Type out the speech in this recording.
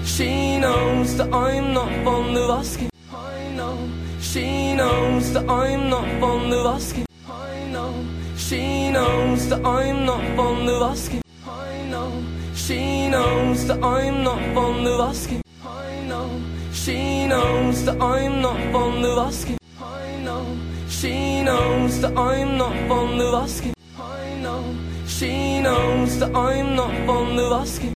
she knows that I'm not fond of asking. I know she knows that I'm not fond of asking. I know she knows that I'm not fond of asking. I know she knows that I'm not fond of asking. I know she knows that I'm not fond of asking. I know she knows that I'm not fond of asking. I know she knows that I'm not fond of asking.